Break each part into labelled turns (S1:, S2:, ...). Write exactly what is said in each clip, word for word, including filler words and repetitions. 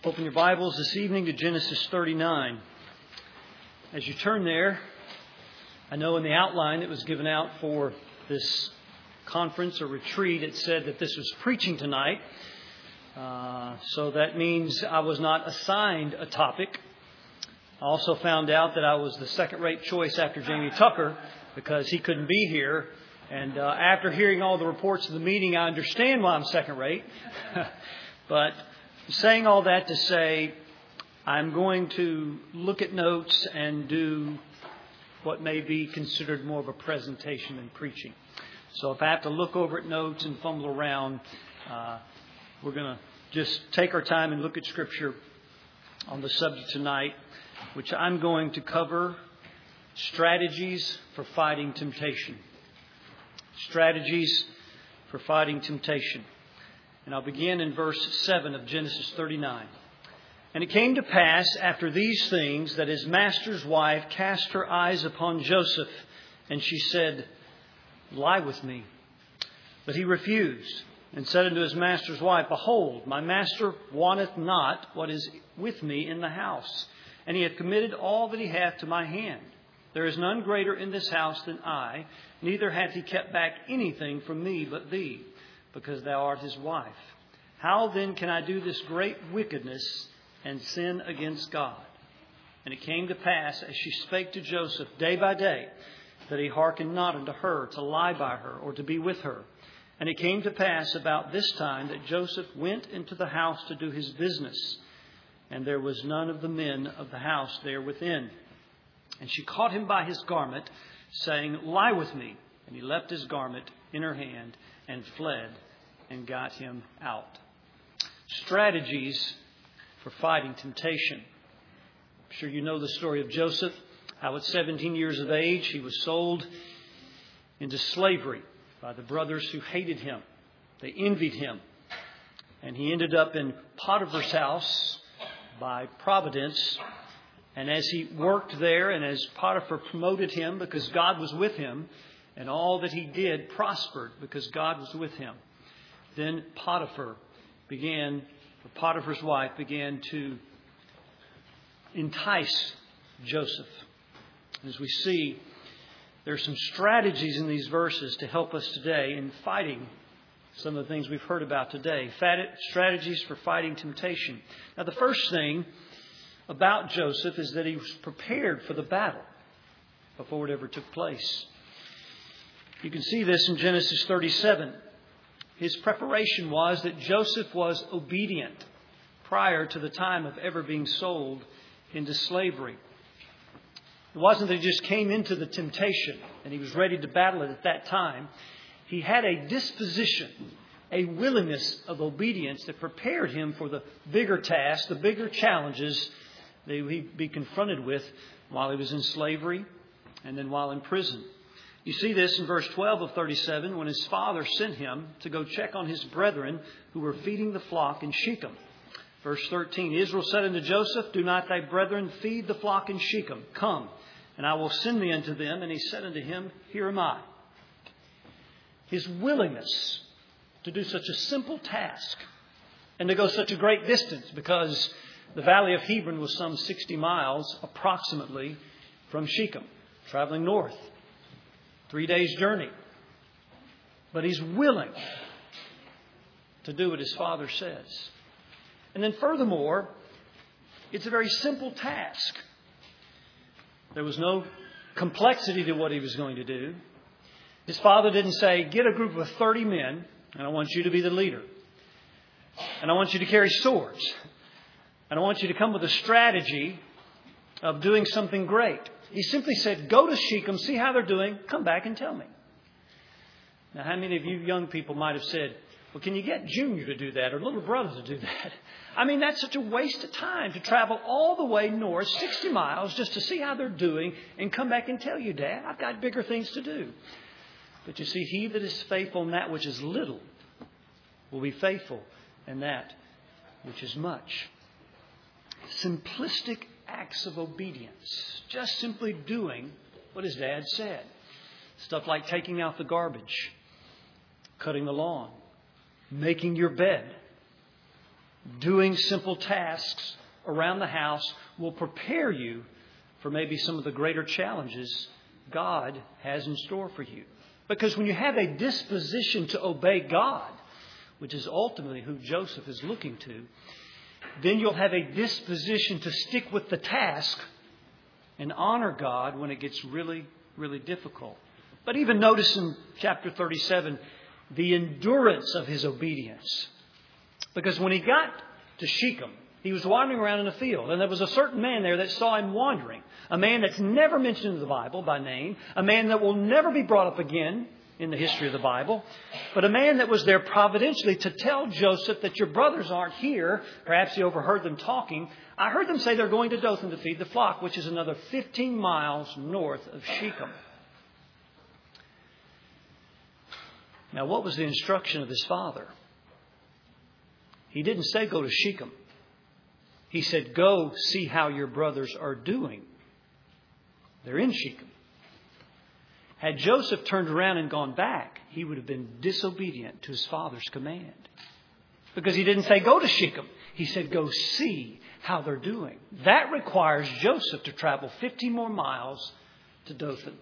S1: Open your Bibles this evening to Genesis thirty-nine. As you turn there, I know in the outline that was given out for this conference or retreat, it said that this was preaching tonight. Uh, so that means I was not assigned a topic. I also found out that I was the second-rate choice after Jamie Tucker because he couldn't be here. And uh, after hearing all the reports of the meeting, I understand why I'm second-rate. But saying all that to say, I'm going to look at notes and do what may be considered more of a presentation than preaching. So if I have to look over at notes and fumble around, uh, we're going to just take our time and look at Scripture on the subject tonight, which I'm going to cover strategies for fighting temptation. Strategies for fighting temptation. And I'll begin in verse seven of Genesis thirty-nine. And it came to pass after these things that his master's wife cast her eyes upon Joseph, and she said, Lie with me. But he refused, and said unto his master's wife, Behold, my master wanteth not what is with me in the house, and he hath committed all that he hath to my hand. There is none greater in this house than I, neither hath he kept back anything from me but thee, because thou art his wife. How then can I do this great wickedness and sin against God? And it came to pass, as she spake to Joseph day by day, that he hearkened not unto her to lie by her or to be with her. And it came to pass about this time that Joseph went into the house to do his business, and there was none of the men of the house there within. And she caught him by his garment, saying, Lie with me. And he left his garment in her hand and fled and got him out. Strategies for fighting temptation. I'm sure you know the story of Joseph, how at seventeen years of age he was sold into slavery by the brothers who hated him. They envied him. And he ended up in Potiphar's house by providence. And as he worked there and as Potiphar promoted him because God was with him, and all that he did prospered because God was with him, then Potiphar began, or Potiphar's wife began to entice Joseph. As we see, there are some strategies in these verses to help us today in fighting some of the things we've heard about today. Strategies for fighting temptation. Now, the first thing about Joseph is that he was prepared for the battle before it ever took place. You can see this in Genesis thirty-seven. His preparation was that Joseph was obedient prior to the time of ever being sold into slavery. It wasn't that he just came into the temptation and he was ready to battle it at that time. He had a disposition, a willingness of obedience that prepared him for the bigger tasks, the bigger challenges that he'd be confronted with while he was in slavery and then while in prison. You see this in verse twelve of thirty-seven when his father sent him to go check on his brethren who were feeding the flock in Shechem. Verse thirteen, Israel said unto Joseph, Do not thy brethren feed the flock in Shechem? Come, and I will send thee unto them. And he said unto him, Here am I. His willingness to do such a simple task and to go such a great distance, because the valley of Hebron was some sixty miles approximately from Shechem, traveling north. Three days' journey. But he's willing to do what his father says. And then furthermore, it's a very simple task. There was no complexity to what he was going to do. His father didn't say, Get a group of thirty men, and I want you to be the leader. And I want you to carry swords. And I want you to come with a strategy of doing something great. He simply said, Go to Shechem, see how they're doing, come back and tell me. Now, how many of you young people might have said, Well, can you get Junior to do that or little brother to do that? I mean, that's such a waste of time to travel all the way north, sixty miles, just to see how they're doing and come back and tell you, Dad, I've got bigger things to do. But you see, he that is faithful in that which is little will be faithful in that which is much. Simplistic acts of obedience. Just simply doing what his dad said. Stuff like taking out the garbage, cutting the lawn, making your bed, doing simple tasks around the house will prepare you for maybe some of the greater challenges God has in store for you. Because when you have a disposition to obey God, which is ultimately who Joseph is looking to, then you'll have a disposition to stick with the task and honor God when it gets really, really difficult. But even notice in chapter thirty-seven, the endurance of his obedience. Because when he got to Shechem, he was wandering around in a field, and there was a certain man there that saw him wandering. A man that's never mentioned in the Bible by name. A man that will never be brought up again in the history of the Bible. But a man that was there providentially to tell Joseph that your brothers aren't here. Perhaps he overheard them talking. I heard them say they're going to Dothan to feed the flock, which is another fifteen miles north of Shechem. Now, what was the instruction of his father? He didn't say go to Shechem. He said, go see how your brothers are doing. They're in Shechem. Had Joseph turned around and gone back, he would have been disobedient to his father's command. Because he didn't say go to Shechem. He said go see how they're doing. That requires Joseph to travel fifty more miles to Dothan.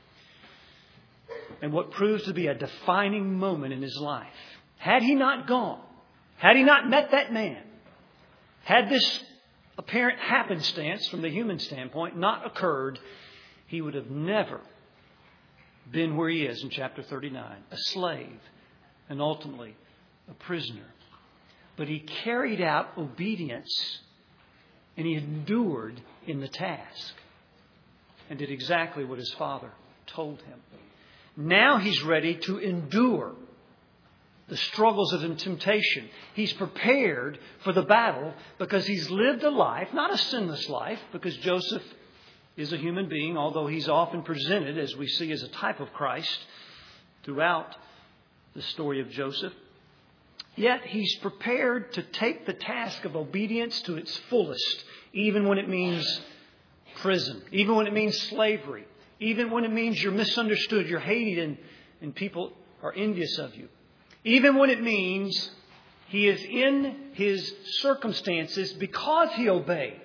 S1: And what proves to be a defining moment in his life. Had he not gone, had he not met that man, had this apparent happenstance from the human standpoint not occurred, he would have never been where he is in chapter thirty-nine, a slave and ultimately a prisoner. But he carried out obedience and he endured in the task and did exactly what his father told him. Now he's ready to endure the struggles of temptation. He's prepared for the battle because he's lived a life, not a sinless life, because Joseph is a human being, although he's often presented, as we see, as a type of Christ throughout the story of Joseph. Yet he's prepared to take the task of obedience to its fullest, even when it means prison, even when it means slavery, even when it means you're misunderstood, you're hated, and, and people are envious of you. Even when it means he is in his circumstances because he obeyed.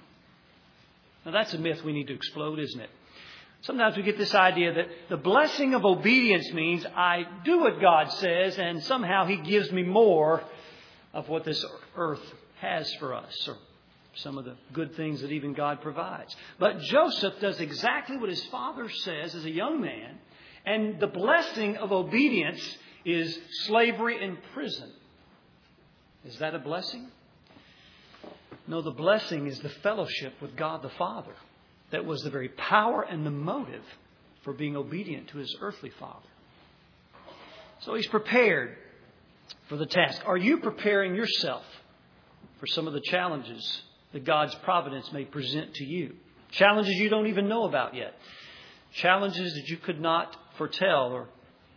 S1: Now that's a myth we need to explode, isn't it? Sometimes we get this idea that the blessing of obedience means I do what God says and somehow he gives me more of what this earth has for us, or some of the good things that even God provides. But Joseph does exactly what his father says as a young man, and the blessing of obedience is slavery and prison. Is that a blessing? No, the blessing is the fellowship with God the Father. That was the very power and the motive for being obedient to his earthly father. So he's prepared for the task. Are you preparing yourself for some of the challenges that God's providence may present to you? Challenges you don't even know about yet. Challenges that you could not foretell or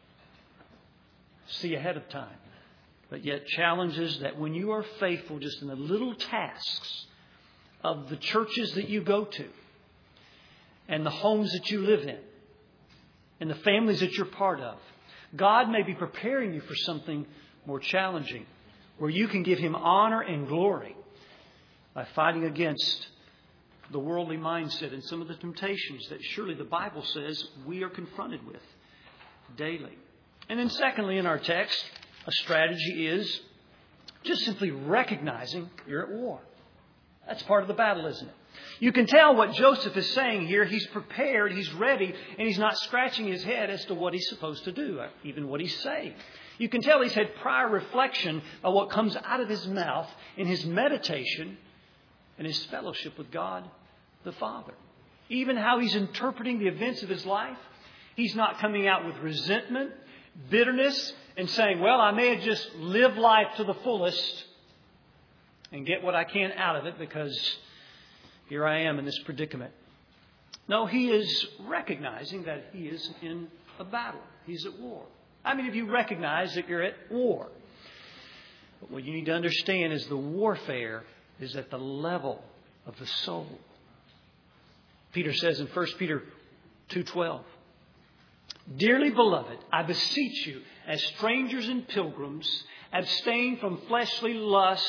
S1: see ahead of time. But yet challenges that when you are faithful just in the little tasks of the churches that you go to and the homes that you live in and the families that you're part of, God may be preparing you for something more challenging where you can give him honor and glory by fighting against the worldly mindset and some of the temptations that surely the Bible says we are confronted with daily. And then secondly, in our text, a strategy is just simply recognizing you're at war. That's part of the battle, isn't it? You can tell what Joseph is saying here. He's prepared, he's ready, and he's not scratching his head as to what he's supposed to do, even what he's saying. You can tell he's had prior reflection of what comes out of his mouth in his meditation and his fellowship with God the Father. Even how he's interpreting the events of his life. He's not coming out with resentment, bitterness, and saying, well, I may have just lived life to the fullest and get what I can out of it because here I am in this predicament. No, he is recognizing that he is in a battle. He's at war. I mean, if you recognize that you're at war. But what you need to understand is the warfare is at the level of the soul. Peter says in First Peter two twelve, dearly beloved, I beseech you, as strangers and pilgrims, abstain from fleshly lusts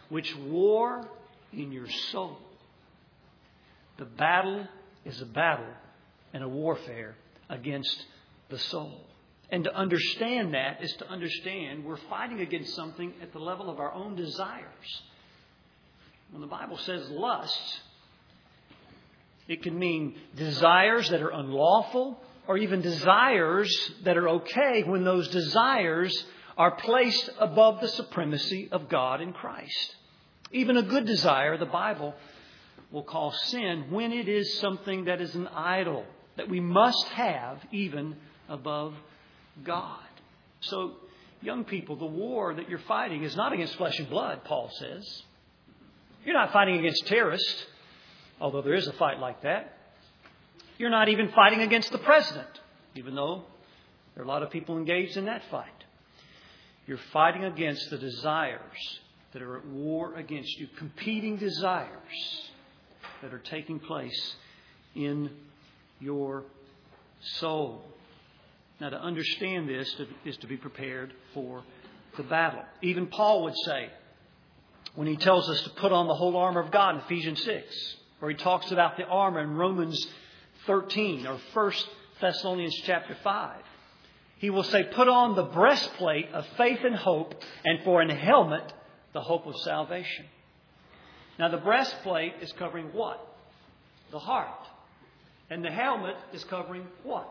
S1: which war in your soul. The battle is a battle and a warfare against the soul. And to understand that is to understand we're fighting against something at the level of our own desires. When the Bible says lust, it can mean desires that are unlawful or even desires that are okay when those desires are placed above the supremacy of God in Christ. Even a good desire, the Bible will call sin when it is something that is an idol, that we must have even above God. So, young people, the war that you're fighting is not against flesh and blood, Paul says. You're not fighting against terrorists, although there is a fight like that. You're not even fighting against the president, even though there are a lot of people engaged in that fight. You're fighting against the desires that are at war against you, competing desires that are taking place in your soul. Now, to understand this is to be prepared for the battle. Even Paul would say, when he tells us to put on the whole armor of God in Ephesians six, where he talks about the armor in Romans thirteen or First Thessalonians chapter five, he will say, put on the breastplate of faith and hope, and for an helmet, the hope of salvation. Now, the breastplate is covering what? The heart. And the helmet is covering what?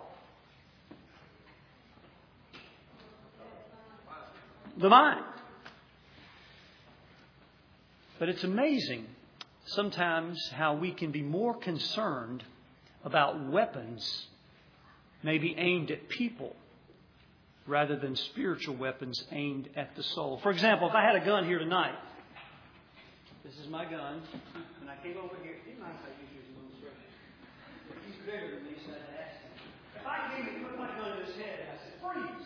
S1: The mind. But it's amazing sometimes how we can be more concerned about weapons maybe aimed at people rather than spiritual weapons aimed at the soul. For example, if I had a gun here tonight, this is my gun, and I came over here. Do you mind if I use your illustration? If he's bigger than me, so I had to ask him. If I came and put my gun to his head and I said, freeze!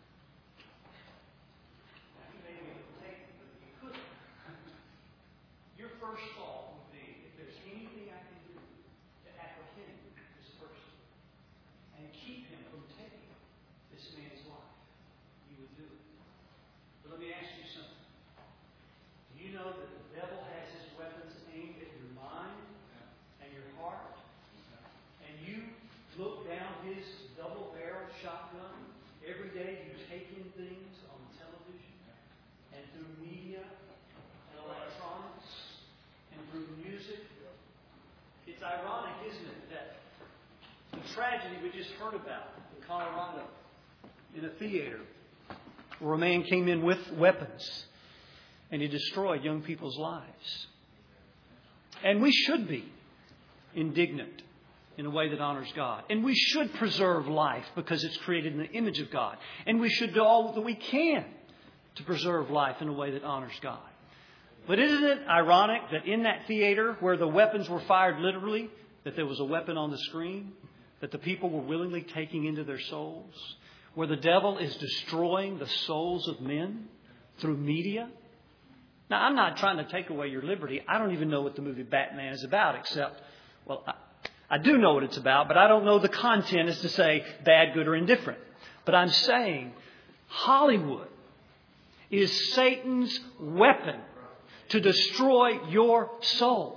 S1: Now, he may be able to take it, but he couldn't. Your first thought would be, if there's anything I can do to apprehend this person and keep him from taking this man's life, you would do it. But let me ask you something. Do you know that the devil has his weapons aimed at your mind and your heart? And you look down his double-barreled shotgun. Every day you take in things on television and through media and electronics and through music. It's ironic, isn't it, that the tragedy we just heard about in Colorado in a theater where a man came in with weapons and he destroyed young people's lives. And we should be indignant in a way that honors God. And we should preserve life because it's created in the image of God. And we should do all that we can to preserve life in a way that honors God. But isn't it ironic that in that theater where the weapons were fired literally, that there was a weapon on the screen that the people were willingly taking into their souls? Where the devil is destroying the souls of men through media? Now, I'm not trying to take away your liberty. I don't even know what the movie Batman is about, except, well, I, I do know what it's about, but I don't know the content as to say bad, good, or indifferent. But I'm saying Hollywood is Satan's weapon to destroy your soul.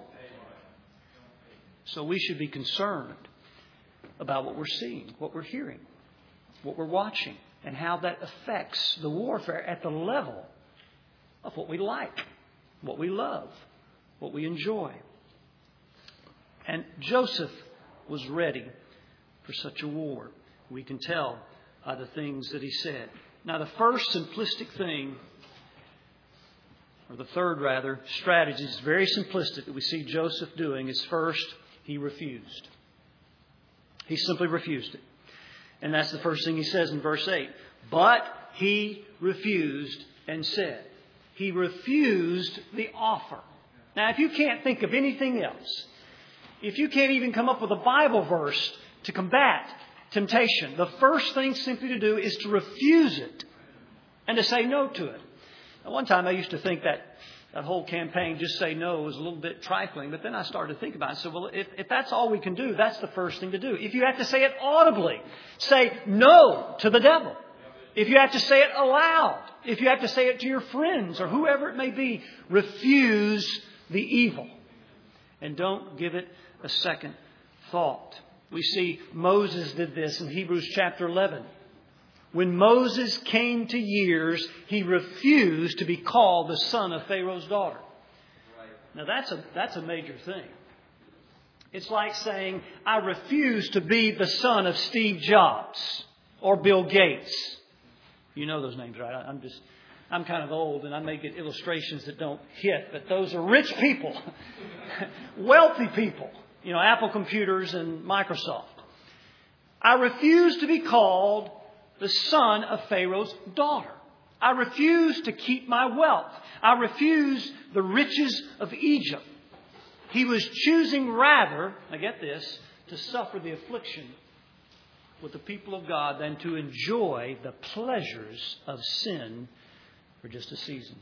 S1: So we should be concerned about what we're seeing, what we're hearing, what we're watching, and how that affects the warfare at the level of what we like, what we love, what we enjoy. And Joseph was ready for such a war. We can tell by the things that he said. Now, the first simplistic thing, or the third rather, strategy is very simplistic that we see Joseph doing is first, he refused. He simply refused it. And that's the first thing he says in verse eight. But he refused and said. He refused the offer. Now, if you can't think of anything else, if you can't even come up with a Bible verse to combat temptation, the first thing simply to do is to refuse it and to say no to it. At one time, I used to think that that whole campaign, just say no, was a little bit trifling. But then I started to think about it. So, well, if, if that's all we can do, that's the first thing to do. If you have to say it audibly, say no to the devil. If you have to say it aloud, if you have to say it to your friends or whoever it may be, refuse the evil. And don't give it a second thought. We see Moses did this in Hebrews chapter eleven. When Moses came to years, he refused to be called the son of Pharaoh's daughter. Now that's a, that's a major thing. It's like saying, I refuse to be the son of Steve Jobs or Bill Gates. You know those names, right? I'm just, I'm kind of old and I may get illustrations that don't hit, but those are rich people, wealthy people, you know, Apple Computers and Microsoft. I refuse to be called the son of Pharaoh's daughter. I refuse to keep my wealth. I refuse the riches of Egypt. He was choosing rather, I get this, to suffer the affliction with the people of God than to enjoy the pleasures of sin for just a season.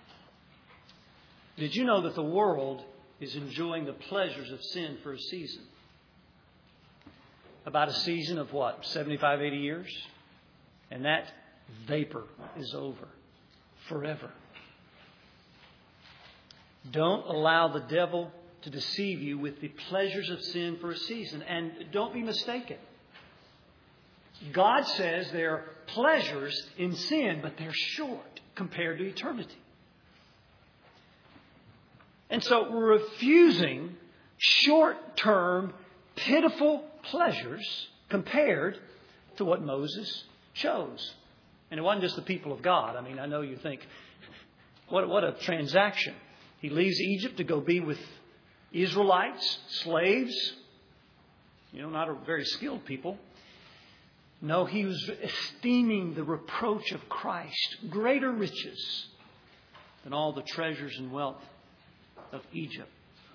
S1: Did you know that the world is enjoying the pleasures of sin for a season? About a season of what? seventy-five, eighty years? And that vapor is over forever. Don't allow the devil to deceive you with the pleasures of sin for a season. And don't be mistaken. God says there are pleasures in sin, but they're short compared to eternity. And so we're refusing short-term, pitiful pleasures compared to what Moses chose. And it wasn't just the people of God. I mean, I know you think, what, what a transaction. He leaves Egypt to go be with Israelites, slaves, you know, not a very skilled people. No, he was esteeming the reproach of Christ, greater riches than all the treasures and wealth of Egypt.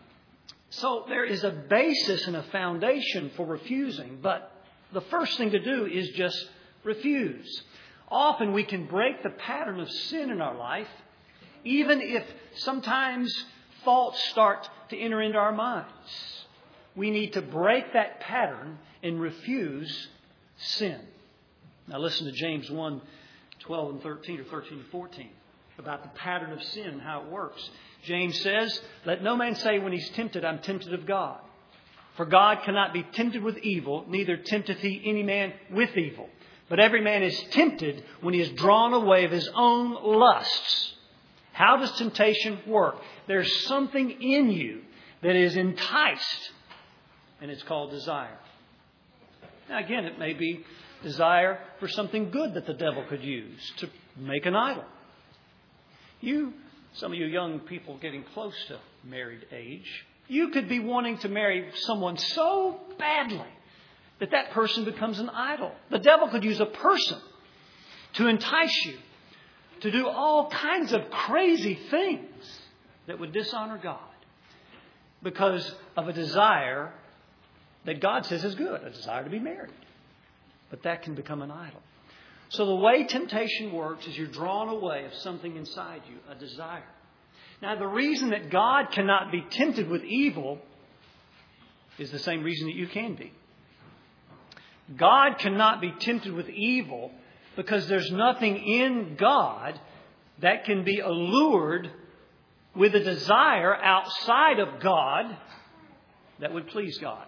S1: So there is a basis and a foundation for refusing, but the first thing to do is just refuse. Often we can break the pattern of sin in our life, even if sometimes thoughts start to enter into our minds. We need to break that pattern and refuse sin. Now listen to James one, twelve and thirteen, or thirteen and fourteen, about the pattern of sin and how it works. James says, let no man say when he's tempted, I'm tempted of God. For God cannot be tempted with evil, neither tempteth he any man with evil. But every man is tempted when he is drawn away of his own lusts. How does temptation work? There's something in you that is enticed, and it's called desire. Now again, it may be desire for something good that the devil could use to make an idol. You, some of you young people getting close to married age, you could be wanting to marry someone so badly that that person becomes an idol. The devil could use a person to entice you to do all kinds of crazy things that would dishonor God because of a desire that God says is good, a desire to be married. But that can become an idol. So the way temptation works is you're drawn away of something inside you, a desire. Now, the reason that God cannot be tempted with evil is the same reason that you can be. God cannot be tempted with evil because there's nothing in God that can be allured with a desire outside of God that would please God.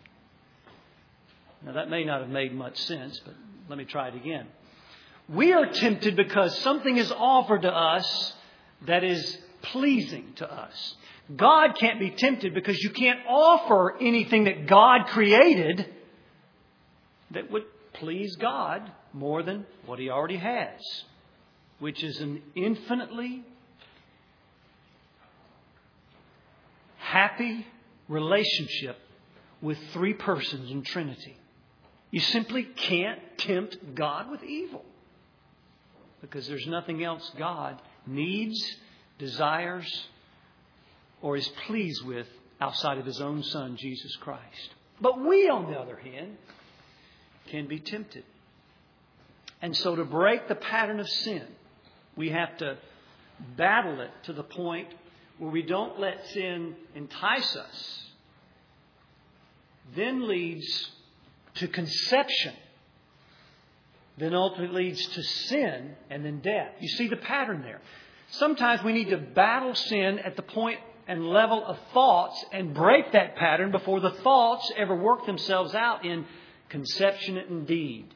S1: Now, that may not have made much sense, but let me try it again. We are tempted because something is offered to us that is pleasing to us. God can't be tempted because you can't offer anything that God created that would please God more than what He already has, which is an infinitely happy relationship with three persons in Trinity. You simply can't tempt God with evil because there's nothing else God needs, desires, or is pleased with outside of His own Son, Jesus Christ. But we, on the other hand, can be tempted. And so to break the pattern of sin, we have to battle it to the point where we don't let sin entice us. Then leads to conception then ultimately leads to sin and then death. You see the pattern there. Sometimes we need to battle sin at the point and level of thoughts and break that pattern before the thoughts ever work themselves out in conception and deed.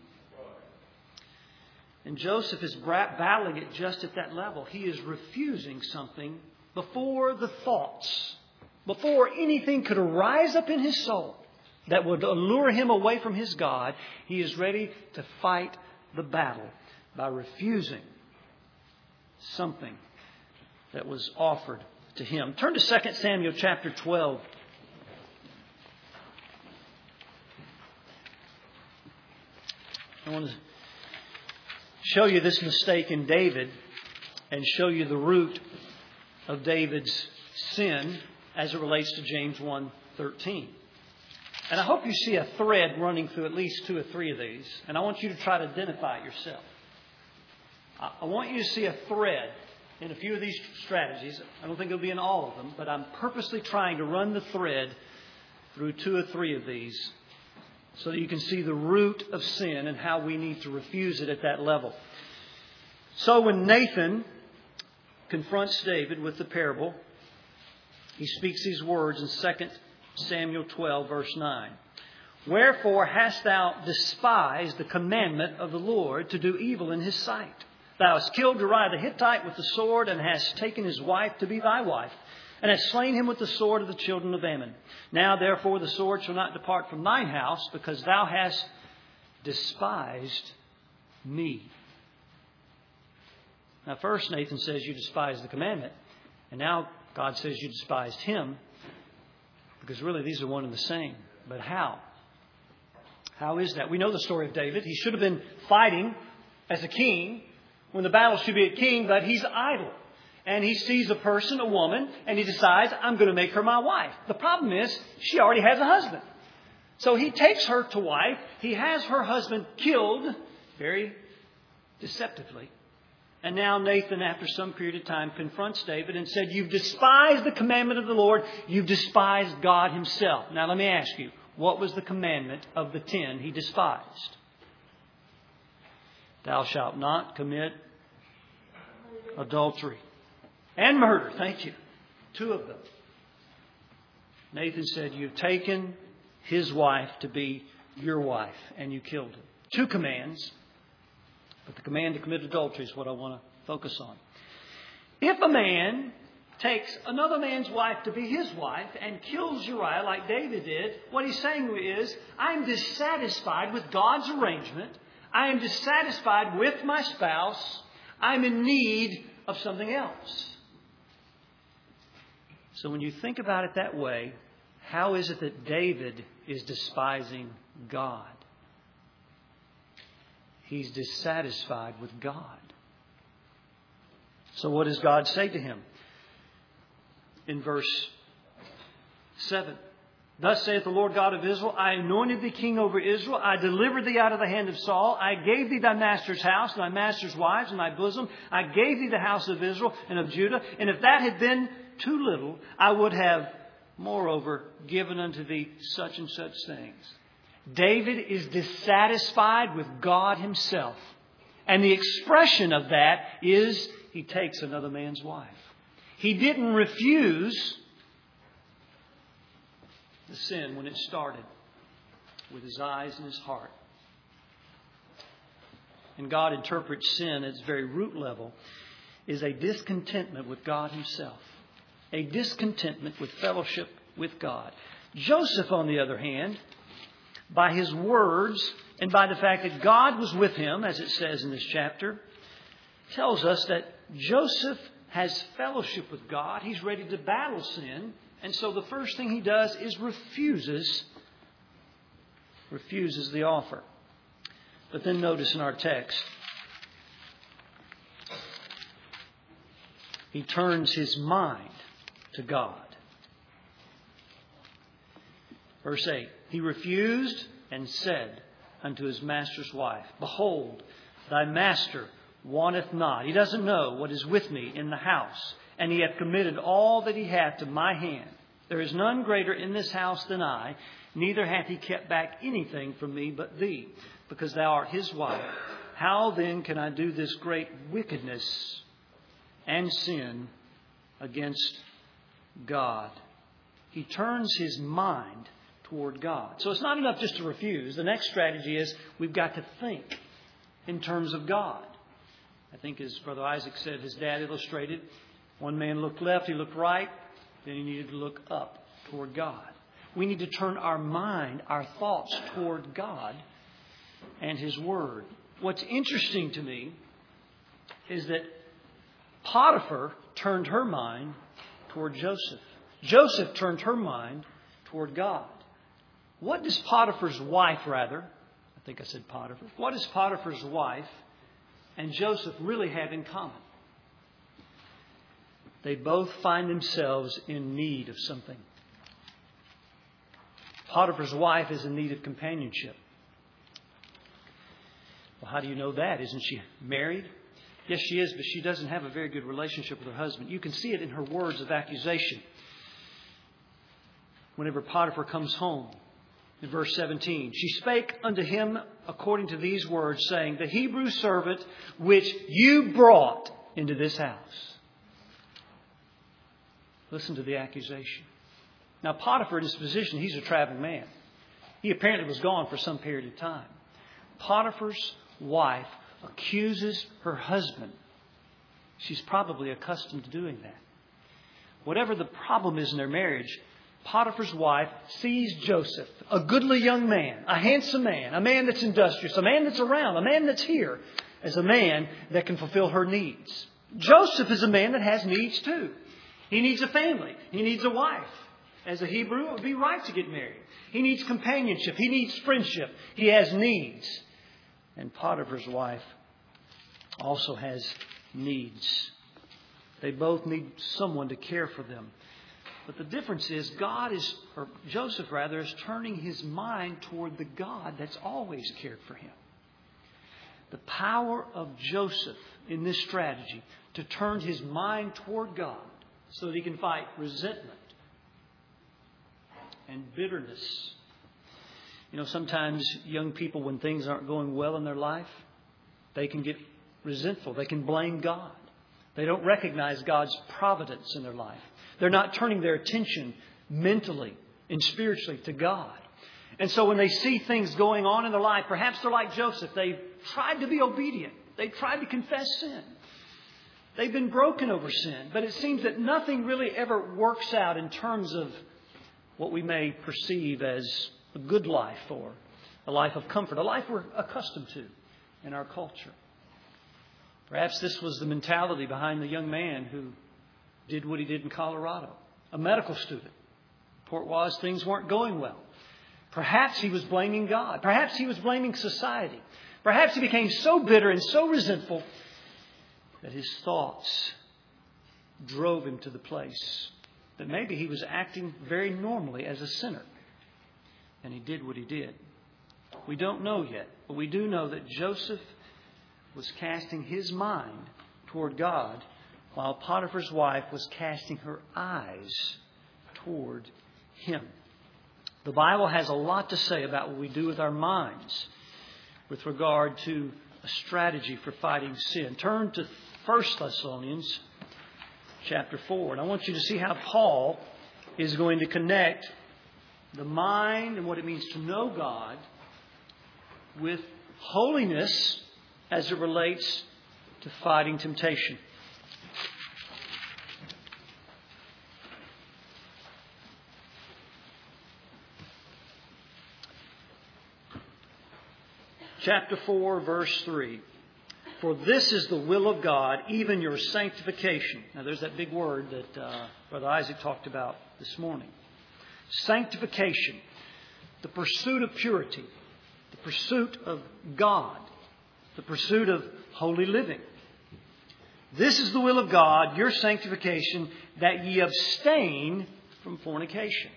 S1: And Joseph is battling it just at that level. He is refusing something before the thoughts, before anything could arise up in his soul that would allure him away from his God. He is ready to fight the battle by refusing something that was offered to him. Turn to Second Samuel chapter twelve. I want to show you this mistake in David and show you the root of David's sin as it relates to James one thirteen. And I hope you see a thread running through at least two or three of these. And I want you to try to identify it yourself. I want you to see a thread in a few of these strategies. I don't think it'll be in all of them, but I'm purposely trying to run the thread through two or three of these so that you can see the root of sin and how we need to refuse it at that level. So when Nathan confronts David with the parable, he speaks these words in Second Samuel twelve, verse nine. Wherefore hast thou despised the commandment of the Lord to do evil in his sight? Thou hast killed Uriah the Hittite with the sword, and hast taken his wife to be thy wife, and hast slain him with the sword of the children of Ammon. Now therefore the sword shall not depart from thine house, because thou hast despised me. Now first Nathan says you despised the commandment, and now God says you despised him, because really these are one and the same. But how? How is that? We know the story of David. He should have been fighting as a king when the battle should be a king, but he's idle. And he sees a person, a woman, and he decides, I'm going to make her my wife. The problem is, she already has a husband. So he takes her to wife. He has her husband killed very deceptively. And now Nathan, after some period of time, confronts David and said, you've despised the commandment of the Lord. You've despised God himself. Now let me ask you, what was the commandment of the ten he despised? Thou shalt not commit adultery and murder. Thank you. Two of them. Nathan said, you've taken his wife to be your wife, and you killed him. Two commands. But the command to commit adultery is what I want to focus on. If a man takes another man's wife to be his wife and kills Uriah like David did, what he's saying is, I'm dissatisfied with God's arrangement. I am dissatisfied with my spouse. I'm in need of something else. So when you think about it that way, how is it that David is despising God? He's dissatisfied with God. So what does God say to him? In verse seven. Thus saith the Lord God of Israel, I anointed thee king over Israel. I delivered thee out of the hand of Saul. I gave thee thy master's house, and thy master's wives, and thy bosom. I gave thee the house of Israel and of Judah. And if that had been too little, I would have, moreover, given unto thee such and such things. David is dissatisfied with God himself. And the expression of that is he takes another man's wife. He didn't refuse the sin when it started with his eyes and his heart. And God interprets sin at its very root level is a discontentment with God himself. A discontentment with fellowship with God. Joseph, on the other hand, by his words and by the fact that God was with him, as it says in this chapter, tells us that Joseph has fellowship with God. He's ready to battle sin. And so the first thing he does is refuses, refuses the offer. But then notice in our text, he turns his mind to God. Verse eight, he refused and said unto his master's wife, Behold, thy master wanteth not. He doesn't know what is with me in the house. And he hath committed all that he hath to my hand. There is none greater in this house than I, neither hath he kept back anything from me but thee, because thou art his wife. How then can I do this great wickedness and sin against God? He turns his mind toward God. So it's not enough just to refuse. The next strategy is we've got to think in terms of God. I think as Brother Isaac said, his dad illustrated, one man looked left, he looked right, then he needed to look up toward God. We need to turn our mind, our thoughts toward God and His Word. What's interesting to me is that Potiphar turned her mind toward Joseph. Joseph turned her mind toward God. What does Potiphar's wife, rather, I think I said Potiphar, what does Potiphar's wife and Joseph really have in common? They both find themselves in need of something. Potiphar's wife is in need of companionship. Well, how do you know that? Isn't she married? Yes, she is, but she doesn't have a very good relationship with her husband. You can see it in her words of accusation. Whenever Potiphar comes home, in verse seventeen, she spake unto him according to these words, saying, the Hebrew servant which you brought into this house. Listen to the accusation. Now, Potiphar, in his position, he's a traveling man. He apparently was gone for some period of time. Potiphar's wife accuses her husband. She's probably accustomed to doing that. Whatever the problem is in their marriage, Potiphar's wife sees Joseph, a goodly young man, a handsome man, a man that's industrious, a man that's around, a man that's here, as a man that can fulfill her needs. Joseph is a man that has needs too. He needs a family. He needs a wife. As a Hebrew, it would be right to get married. He needs companionship. He needs friendship. He has needs. And Potiphar's wife also has needs. They both need someone to care for them. But the difference is God is, or Joseph rather, is turning his mind toward the God that's always cared for him. The power of Joseph in this strategy to turn his mind toward God so that he can fight resentment and bitterness. You know, sometimes young people, when things aren't going well in their life, they can get resentful. They can blame God. They don't recognize God's providence in their life. They're not turning their attention mentally and spiritually to God. And so when they see things going on in their life, perhaps they're like Joseph. They've tried to be obedient. They've tried to confess sin. They've been broken over sin. But it seems that nothing really ever works out in terms of what we may perceive as a good life or a life of comfort, a life we're accustomed to in our culture. Perhaps this was the mentality behind the young man who did what he did in Colorado, a medical student. Report was things weren't going well. Perhaps he was blaming God. Perhaps he was blaming society. Perhaps he became so bitter and so resentful that his thoughts drove him to the place that maybe he was acting very normally as a sinner. And he did what he did. We don't know yet, but we do know that Joseph was casting his mind toward God while Potiphar's wife was casting her eyes toward him. The Bible has a lot to say about what we do with our minds with regard to a strategy for fighting sin. Turn to First Thessalonians chapter four. And I want you to see how Paul is going to connect the mind and what it means to know God with holiness as it relates to fighting temptation. Chapter four, verse three. For this is the will of God, even your sanctification. Now there's that big word that uh, Brother Isaac talked about this morning. Sanctification, the pursuit of purity, the pursuit of God, the pursuit of holy living. This is the will of God, your sanctification, that ye abstain from fornication.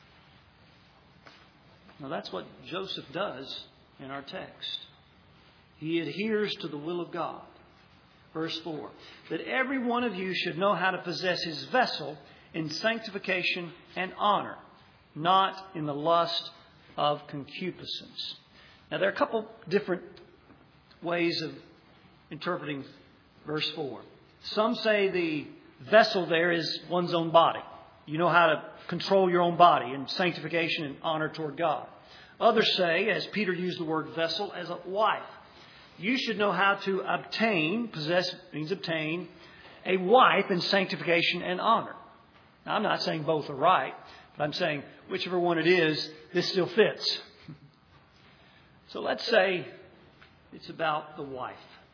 S1: Now that's what Joseph does in our text. He adheres to the will of God. Verse four, that every one of you should know how to possess his vessel in sanctification and honor, not in the lust of concupiscence. Now there are a couple different ways of interpreting verse four. Some say the vessel there is one's own body. You know how to control your own body in sanctification and honor toward God. Others say, as Peter used the word vessel, as a wife. You should know how to obtain, possess means obtain, a wife in sanctification and honor. Now, I'm not saying both are right, but I'm saying whichever one it is, this still fits. So let's say it's about the wife,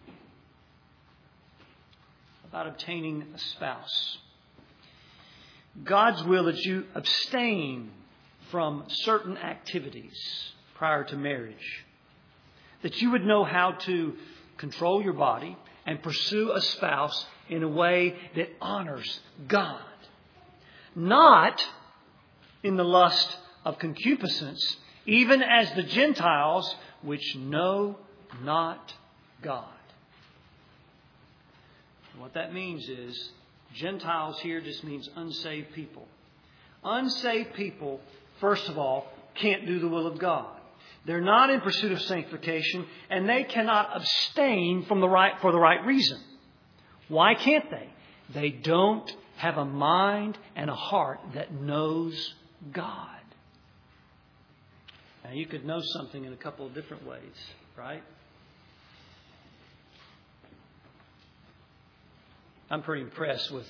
S1: about obtaining a spouse. God's will that you abstain from certain activities prior to marriage, that you would know how to control your body and pursue a spouse in a way that honors God, not in the lust of concupiscence, even as the Gentiles which know not God. And what that means is, Gentiles here just means unsaved people. Unsaved people, first of all, can't do the will of God. They're not in pursuit of sanctification, and they cannot abstain from the right for the right reason. Why can't they? They don't have a mind and a heart that knows God. Now, you could know something in a couple of different ways, right? I'm pretty impressed with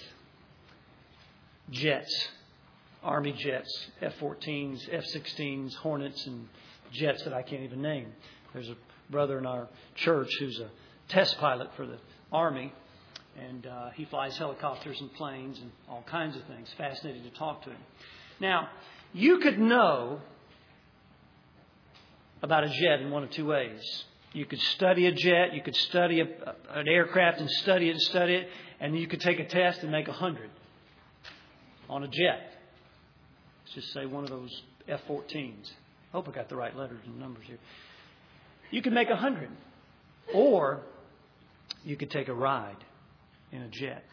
S1: jets, Army jets, F fourteens, F sixteens, Hornets, and jets that I can't even name. There's a brother in our church who's a test pilot for the Army, and uh, he flies helicopters and planes and all kinds of things. Fascinating to talk to him. Now, you could know about a jet in one of two ways. You could study a jet, you could study a, an aircraft and study it and study it, and you could take a test and make a hundred on a jet. Let's just say one of those F fourteens. I hope I got the right letters and numbers here. You could make a hundred. Or you could take a ride in a jet.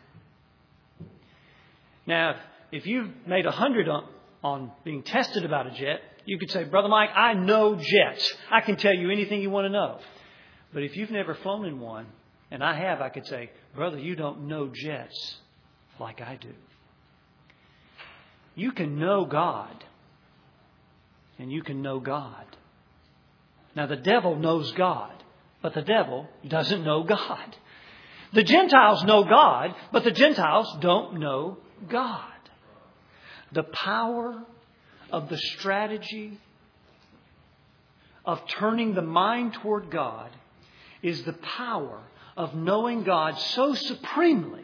S1: Now, if you've made a hundred on, on being tested about a jet, you could say, Brother Mike, I know jets. I can tell you anything you want to know. But if you've never flown in one, and I have, I could say, Brother, you don't know jets like I do. You can know God, and you can know God. Now, the devil knows God, but the devil doesn't know God. The Gentiles know God, but the Gentiles don't know God. The power of the strategy of turning the mind toward God is the power of knowing God so supremely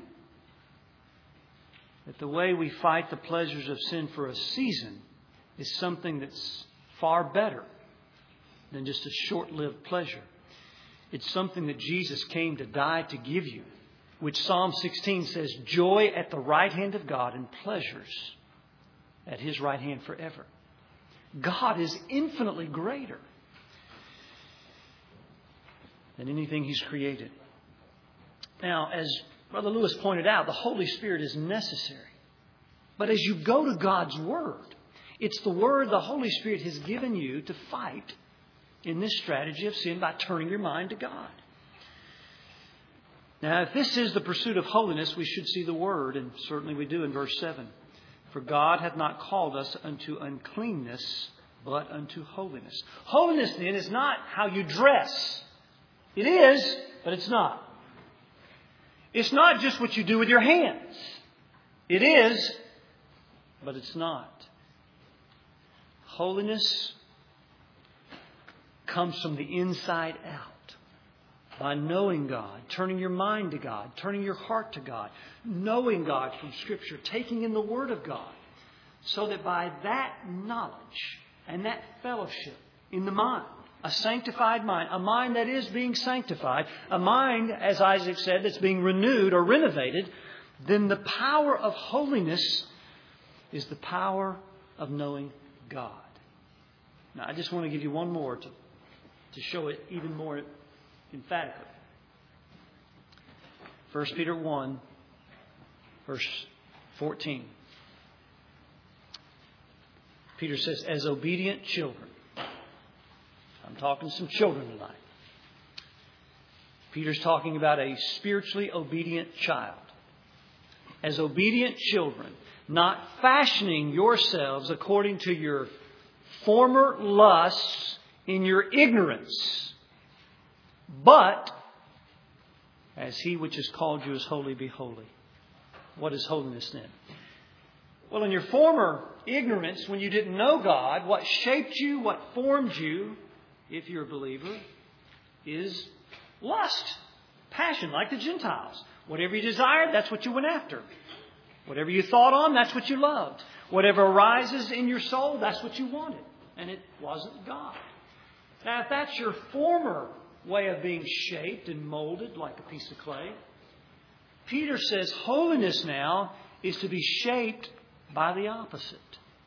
S1: that the way we fight the pleasures of sin for a season is something that's far better than just a short-lived pleasure. It's something that Jesus came to die to give you, which Psalm sixteen says, joy at the right hand of God and pleasures at His right hand forever. God is infinitely greater than anything He's created. Now, as Brother Lewis pointed out, the Holy Spirit is necessary. But as you go to God's Word, it's the Word the Holy Spirit has given you to fight in this strategy of sin by turning your mind to God. Now, if this is the pursuit of holiness, we should see the Word, and certainly we do in verse seven. For God hath not called us unto uncleanness, but unto holiness. Holiness, then, is not how you dress. It is, but it's not. It's not just what you do with your hands. It is, but it's not. Holiness comes from the inside out. By knowing God, turning your mind to God, turning your heart to God, knowing God from Scripture, taking in the Word of God, so that by that knowledge and that fellowship in the mind, a sanctified mind, a mind that is being sanctified, a mind, as Isaac said, that's being renewed or renovated, then the power of holiness is the power of knowing God. Now, I just want to give you one more to, to show it even more emphatically. First Peter one, verse fourteen. Peter says, as obedient children. I'm talking to some children tonight. Peter's talking about a spiritually obedient child. As obedient children, not fashioning yourselves according to your former lusts in your ignorance, but as He which has called you is holy, be holy. What is holiness then? Well, in your former ignorance, when you didn't know God, what shaped you, what formed you, if you're a believer, is lust, passion, like the Gentiles. Whatever you desired, that's what you went after. Whatever you thought on, that's what you loved. Whatever arises in your soul, that's what you wanted. And it wasn't God. Now, if that's your former way of being shaped and molded like a piece of clay, Peter says holiness now is to be shaped by the opposite.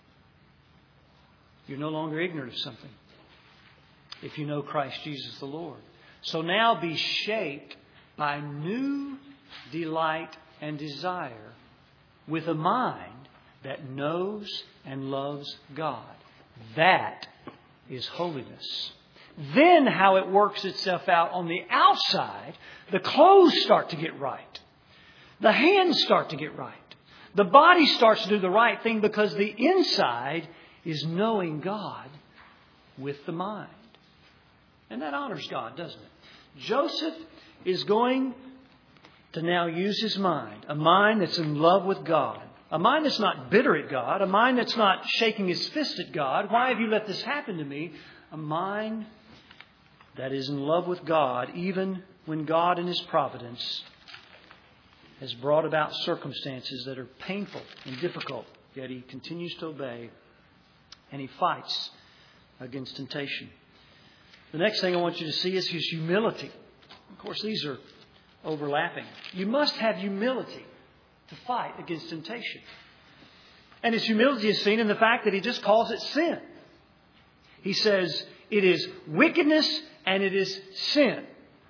S1: You're no longer ignorant of something if you know Christ Jesus the Lord. So now be shaped by new delight and desire with a mind that knows and loves God. That is holiness. Then how it works itself out on the outside, the clothes start to get right. The hands start to get right. The body starts to do the right thing because the inside is knowing God with the mind. And that honors God, doesn't it? Joseph is going to now use his mind, a mind that's in love with God, a mind that's not bitter at God, a mind that's not shaking his fist at God. Why have you let this happen to me? A mind that is in love with God, even when God in His providence has brought about circumstances that are painful and difficult, yet He continues to obey and He fights against temptation. The next thing I want you to see is His humility. Of course, these are overlapping. You must have humility to fight against temptation. And His humility is seen in the fact that He just calls it sin. He says it is wickedness and it is sin.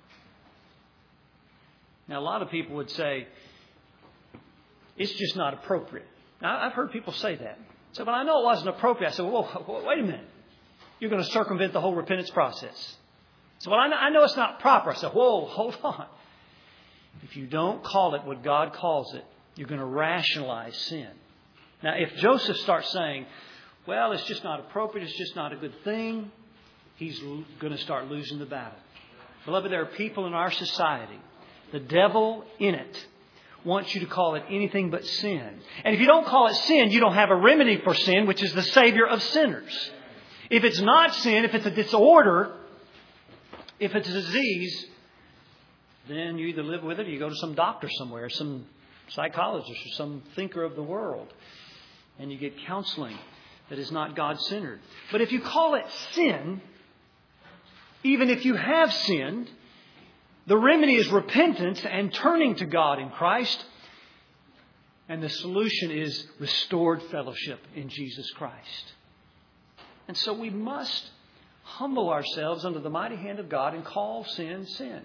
S1: Now, a lot of people would say, it's just not appropriate. Now, I've heard people say that. So, but I know it wasn't appropriate. I said, whoa, whoa, wait a minute. You're going to circumvent the whole repentance process. So, well, I know, I know it's not proper. I said, whoa, hold on. If you don't call it what God calls it, you're going to rationalize sin. Now, if Joseph starts saying, well, it's just not appropriate, it's just not a good thing, he's going to start losing the battle. Beloved, there are people in our society, the devil in it, wants you to call it anything but sin. And if you don't call it sin, you don't have a remedy for sin, which is the Savior of sinners. If it's not sin, if it's a disorder, if it's a disease, then you either live with it or you go to some doctor somewhere, some psychologist or some thinker of the world, and you get counseling that is not God-centered. But if you call it sin, even if you have sinned, the remedy is repentance and turning to God in Christ. And the solution is restored fellowship in Jesus Christ. And so we must humble ourselves under the mighty hand of God and call sin, sin.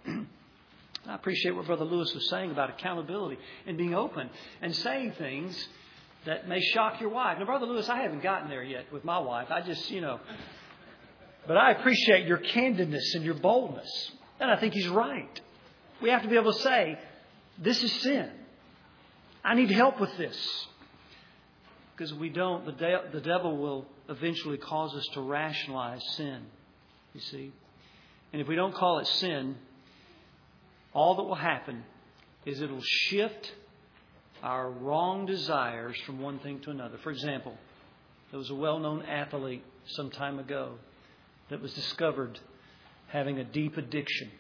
S1: I appreciate what Brother Lewis was saying about accountability and being open and saying things that may shock your wife. Now, Brother Lewis, I haven't gotten there yet with my wife. I just, you know, but I appreciate your candidness and your boldness. And I think he's right. We have to be able to say, this is sin. I need help with this. Because if we don't, the, de- the devil will eventually cause us to rationalize sin. You see? And if we don't call it sin, all that will happen is it'll shift our wrong desires from one thing to another. For example, there was a well-known athlete some time ago that was discovered having a deep addiction.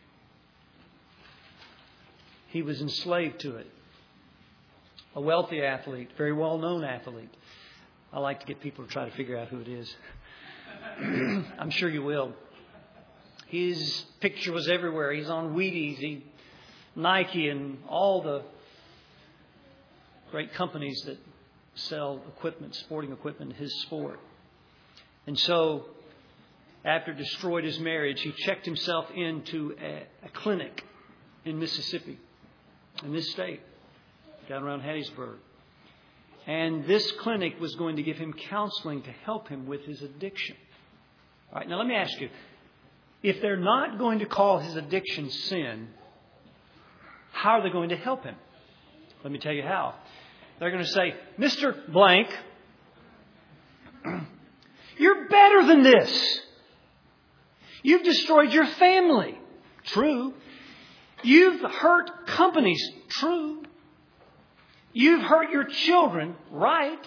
S1: He was enslaved to it. A wealthy athlete, very well-known athlete. I like to get people to try to figure out who it is. I'm sure you will. His picture was everywhere. He's on Wheaties, he, Nike, and all the great companies that sell equipment, sporting equipment, his sport. And so, after destroyed his marriage, he checked himself into a, a clinic in Mississippi, in this state, down around Hattiesburg. And this clinic was going to give him counseling to help him with his addiction. All right, now let me ask you, if they're not going to call his addiction sin, how are they going to help him? Let me tell you how. They're going to say, Mister Blank, you're better than this. You've destroyed your family. True. You've hurt companies. True. You've hurt your children. Right.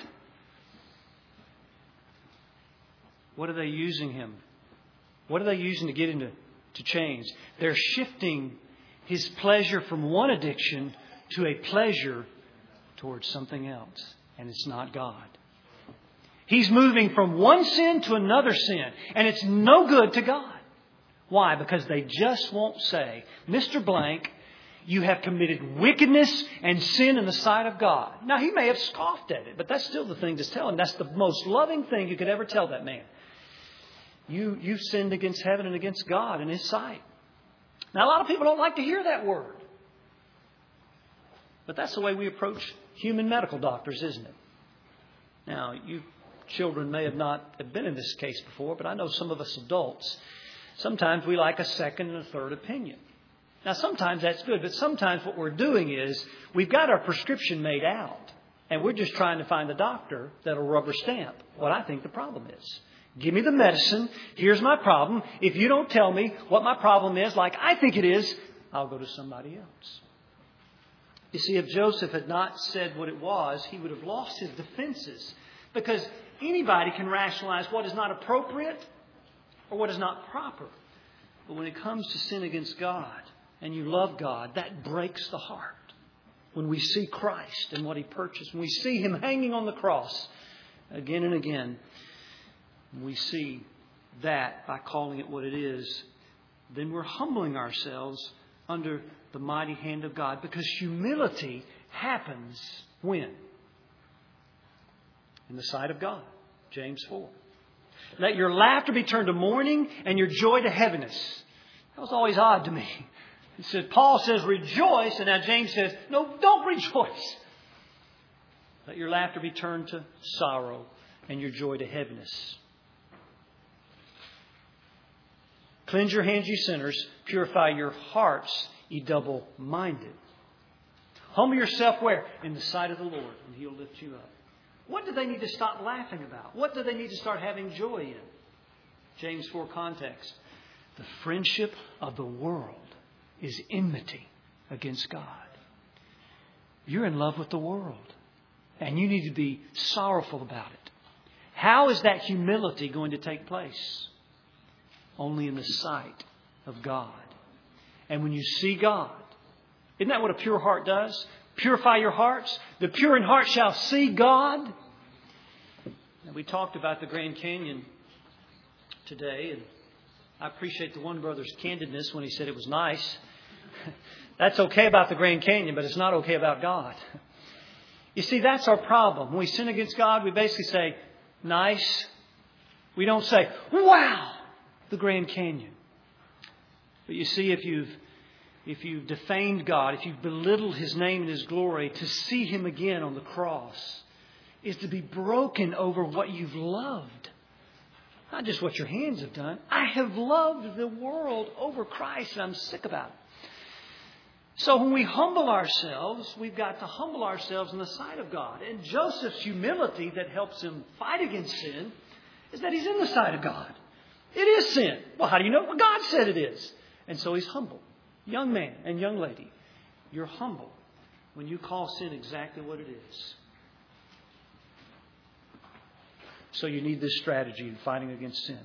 S1: What are they using him? What are they using to get him to, to change? They're shifting his pleasure from one addiction to a pleasure towards something else. And it's not God. He's moving from one sin to another sin. And it's no good to God. Why? Because they just won't say, Mister Blank, you have committed wickedness and sin in the sight of God. Now, he may have scoffed at it, but that's still the thing to tell him. That's the most loving thing you could ever tell that man. You, you've sinned against heaven and against God in His sight. Now, a lot of people don't like to hear that word. But that's the way we approach human medical doctors, isn't it? Now, you children may have not have been in this case before, but I know some of us adults, sometimes we like a second and a third opinion. Now, sometimes that's good, but sometimes what we're doing is we've got our prescription made out, and we're just trying to find the doctor that'll rubber stamp what I think the problem is. Give me the medicine. Here's my problem. If you don't tell me what my problem is like I think it is, I'll go to somebody else. You see, if Joseph had not said what it was, he would have lost his defenses. Because anybody can rationalize what is not appropriate or what is not proper. But when it comes to sin against God and you love God, that breaks the heart. When we see Christ and what He purchased, when we see Him hanging on the cross again and again, we see that by calling it what it is, then we're humbling ourselves under the mighty hand of God. Because humility happens when? In the sight of God. James four. Let your laughter be turned to mourning and your joy to heaviness. That was always odd to me. It said, Paul says rejoice, and now James says, no, don't rejoice. Let your laughter be turned to sorrow and your joy to heaviness. Cleanse your hands, you sinners. Purify your hearts, ye double-minded. Humble yourself where? In the sight of the Lord, and He'll lift you up. What do they need to stop laughing about? What do they need to start having joy in? James four context. The friendship of the world is enmity against God. You're in love with the world, and you need to be sorrowful about it. How is that humility going to take place? Only in the sight of God. And when you see God, isn't that what a pure heart does? Purify your hearts. The pure in heart shall see God. And we talked about the Grand Canyon today, and I appreciate the one brother's candidness when he said it was nice. That's okay about the Grand Canyon, but it's not okay about God. You see, that's our problem. When we sin against God, we basically say, nice. We don't say, wow, the Grand Canyon. But you see, if you've if you've defamed God, if you've belittled His name and His glory, to see Him again on the cross is to be broken over what you've loved. Not just what your hands have done. I have loved the world over Christ, and I'm sick about it. So when we humble ourselves, we've got to humble ourselves in the sight of God. And Joseph's humility that helps him fight against sin is that he's in the sight of God. It is sin. Well, how do you know? Well, God said it is. And so he's humble. Young man and young lady, you're humble when you call sin exactly what it is. So you need this strategy in fighting against sin.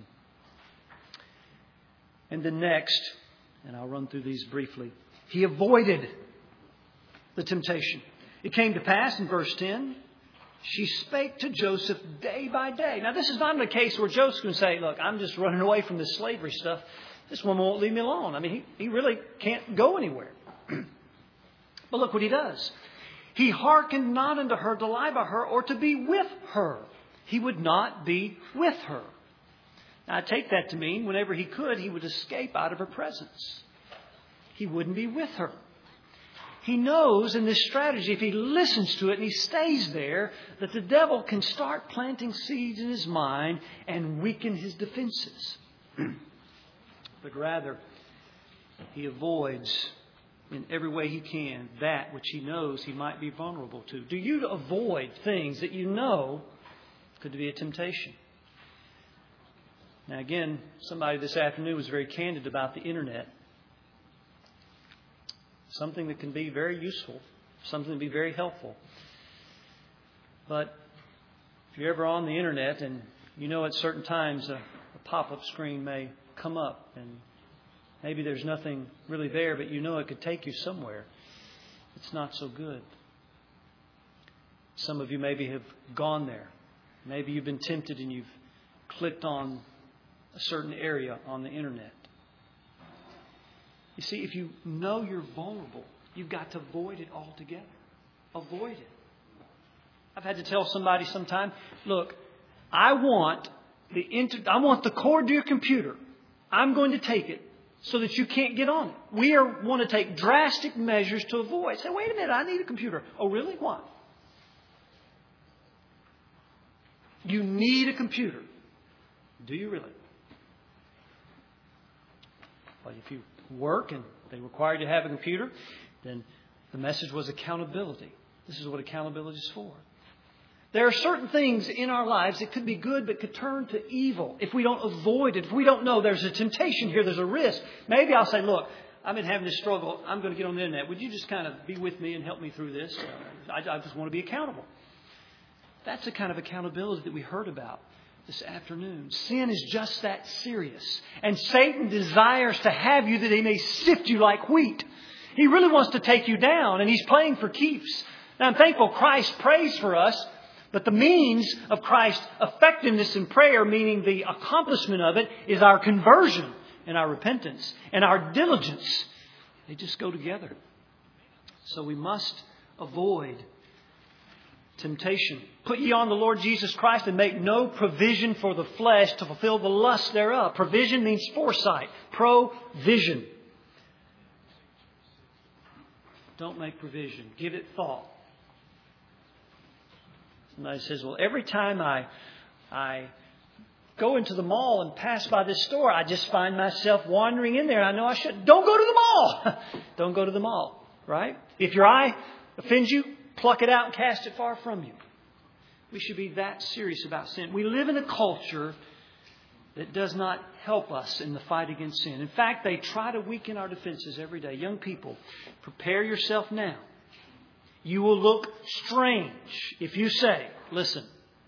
S1: And then next, and I'll run through these briefly, he avoided the temptation. It came to pass in verse ten, she spake to Joseph day by day. Now, this is not a case where Joseph can say, look, I'm just running away from this slavery stuff. This woman won't leave me alone. I mean, he, he really can't go anywhere. But look what he does. He hearkened not unto her to lie by her or to be with her. He would not be with her. Now, I take that to mean whenever he could, he would escape out of her presence. He wouldn't be with her. He knows in this strategy, if he listens to it and he stays there, that the devil can start planting seeds in his mind and weaken his defenses. but rather he avoids in every way he can that which he knows he might be vulnerable to. Do you avoid things that you know could be a temptation? Now again, somebody this afternoon was very candid about the internet. Something that can be very useful, something that can be very helpful. But if you're ever on the internet and you know at certain times a, a pop-up screen may come up and maybe there's nothing really there, but you know it could take you somewhere, it's not so good. Some of you maybe have gone there. Maybe you've been tempted and you've clicked on a certain area on the internet. You see, if you know you're vulnerable, you've got to avoid it altogether. Avoid it. I've had to tell somebody sometime, look, I want the inter- I want the cord to your computer. I'm going to take it so that you can't get on it. We are, want to take drastic measures to avoid. Say, wait a minute, I need a computer. Oh, really? Why? You need a computer. Do you really? Well, if you work and they require you to have a computer, then the message was accountability. This is what accountability is for. There are certain things in our lives that could be good but could turn to evil if we don't avoid it. If we don't know there's a temptation here, there's a risk. Maybe I'll say, look, I've been having this struggle. I'm going to get on the internet. Would you just kind of be with me and help me through this? Uh, I, I just want to be accountable. That's the kind of accountability that we heard about this afternoon. Sin is just that serious. And Satan desires to have you that he may sift you like wheat. He really wants to take you down, and he's playing for keeps. Now, I'm thankful Christ prays for us, but the means of Christ's effectiveness in prayer, meaning the accomplishment of it, is our conversion and our repentance and our diligence. They just go together. So we must avoid temptation. Put ye on the Lord Jesus Christ and make no provision for the flesh to fulfill the lust thereof. Provision means foresight. Provision. Don't make provision. Give it thought. Somebody says, well, every time I, I go into the mall and pass by this store, I just find myself wandering in there. I know I shouldn't. Don't go to the mall. Don't go to the mall. Right? If your eye offends you, pluck it out and cast it far from you. We should be that serious about sin. We live in a culture that does not help us in the fight against sin. In fact, they try to weaken our defenses every day. Young people, prepare yourself now. You will look strange if you say, listen,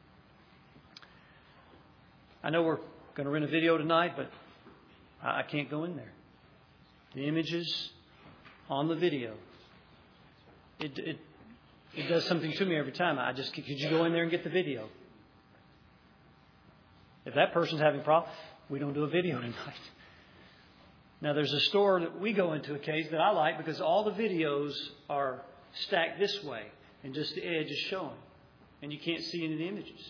S1: I know we're going to rent a video tonight, but I can't go in there. The images on the video, it, it It does something to me every time. I just, could you go in there and get the video? If that person's having a problem, we don't do a video tonight. Now, there's a store that we go into occasionally that I like because all the videos are stacked this way and just the edge is showing. And you can't see any of the images.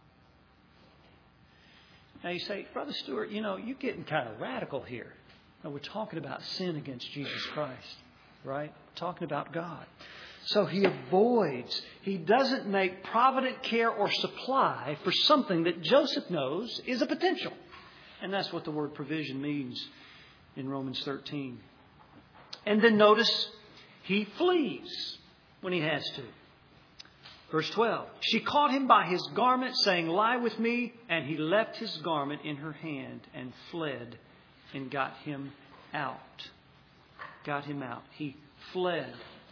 S1: Now, you say, Brother Stewart, you know, you're getting kind of radical here. No, we're talking about sin against Jesus Christ, right? We're talking about God. So he avoids, he doesn't make provident care or supply for something that Joseph knows is a potential. And that's what the word provision means in Romans thirteen. And then notice, he flees when he has to. Verse twelve, she caught him by his garment, saying, lie with me. And he left his garment in her hand and fled and got him out. Got him out. He fled.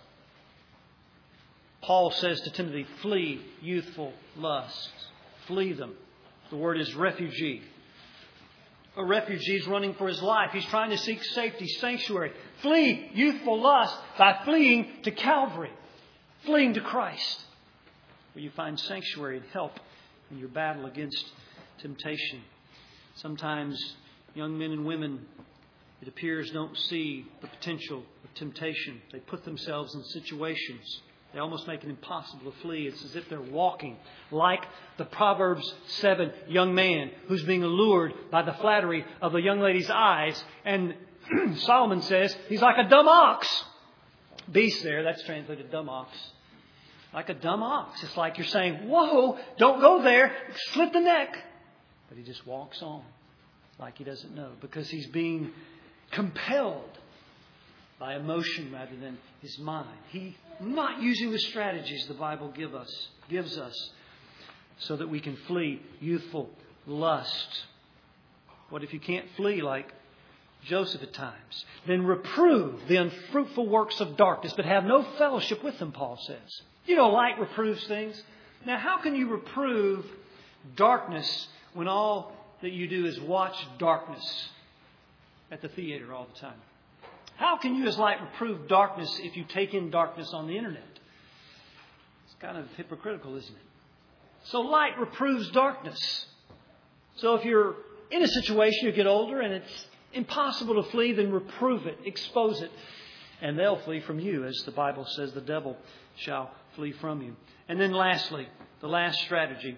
S1: Paul says to Timothy, flee youthful lusts. Flee them. The word is refugee. A refugee is running for his life. He's trying to seek safety, sanctuary. Flee youthful lust by fleeing to Calvary. Fleeing to Christ, where you find sanctuary and help in your battle against temptation. Sometimes young men and women, it appears, don't see the potential of temptation. They put themselves in situations. They almost make it impossible to flee. It's as if they're walking like the Proverbs seven young man who's being allured by the flattery of a young lady's eyes. And Solomon says he's like a dumb ox. Beast there, that's translated dumb ox. Like a dumb ox. It's like you're saying, whoa, don't go there. Slit the neck. But he just walks on. like he doesn't know, because he's being compelled by emotion rather than his mind. He's not using the strategies the Bible give us, gives us so that we can flee youthful lust. What if you can't flee like Joseph at times? Then reprove the unfruitful works of darkness, but have no fellowship with them, Paul says. You know, light reproves things. Now, how can you reprove darkness when all that you do is watch darkness at the theater all the time? How can you as light reprove darkness if you take in darkness on the internet? It's kind of hypocritical, isn't it? So light reproves darkness. So if you're in a situation, you get older and it's impossible to flee, then reprove it, expose it, and they'll flee from you. As the Bible says, the devil shall flee from you. And then lastly, the last strategy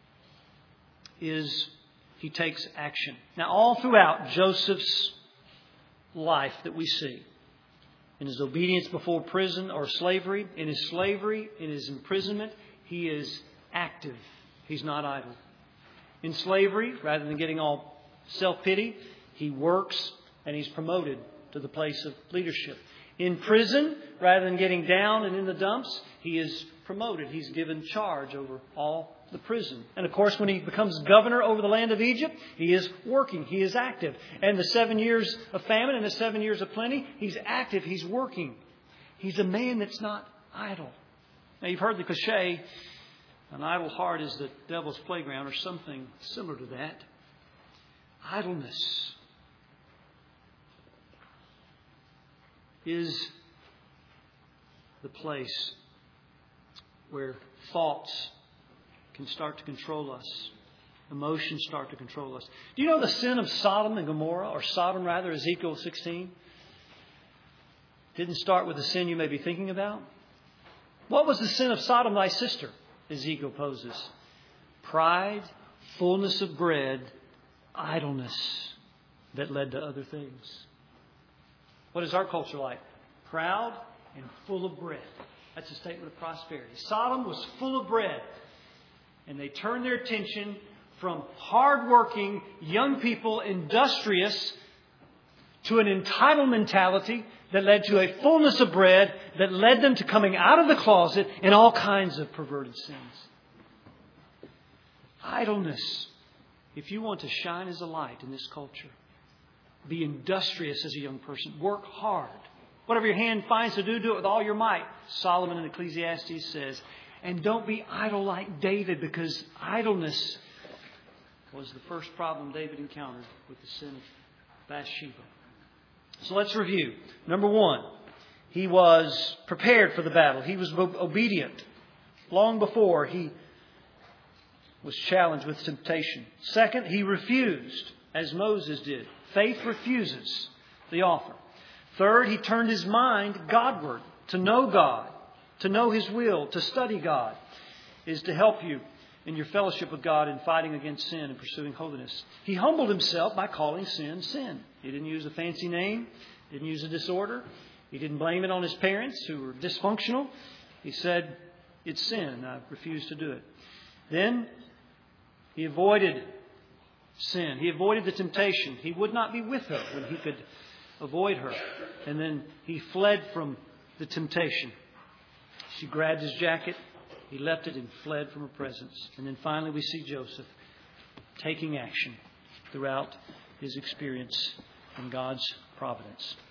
S1: is he takes action. Now, all throughout Joseph's life that we see, in his obedience before prison or slavery, in his slavery, in his imprisonment, he is active. He's not idle. In slavery, rather than getting all self-pity, he works and he's promoted to the place of leadership. In prison, rather than getting down and in the dumps, he is promoted. He's given charge over all the prison. And of course, when he becomes governor over the land of Egypt, he is working. He is active. And the seven years of famine and the seven years of plenty, he's active. He's working. He's a man that's not idle. Now, you've heard the cliche, an idle heart is the devil's playground, or something similar to that. Idleness is the place where thoughts can start to control us. Emotions start to control us. Do you know the sin of Sodom and Gomorrah, or Sodom rather, Ezekiel sixteen? Didn't start with the sin you may be thinking about. What was the sin of Sodom, thy sister? Ezekiel poses. Pride, fullness of bread, idleness that led to other things. What is our culture like? Proud and full of bread. That's a statement of prosperity. Sodom was full of bread. And they turned their attention from hardworking young people, industrious, to an entitled mentality that led to a fullness of bread that led them to coming out of the closet in all kinds of perverted sins. Idleness. If you want to shine as a light in this culture, be industrious as a young person. Work hard. Whatever your hand finds to do, do it with all your might. Solomon in Ecclesiastes says. And don't be idle like David, because idleness was the first problem David encountered with the sin of Bathsheba. So let's review. Number one, he was prepared for the battle. He was obedient long before he was challenged with temptation. Second, he refused, as Moses did. Faith refuses the offer. Third, he turned his mind Godward, to know God, to know His will, to study God, is to help you in your fellowship with God in fighting against sin and pursuing holiness. He humbled himself by calling sin, sin. He didn't use a fancy name, didn't use a disorder. He didn't blame it on his parents who were dysfunctional. He said, it's sin, and I refuse to do it. Then he avoided sin. He avoided the temptation. He would not be with her when he could avoid her. And then he fled from the temptation. She grabbed his jacket. He left it and fled from her presence. And then finally we see Joseph taking action throughout his experience in God's providence.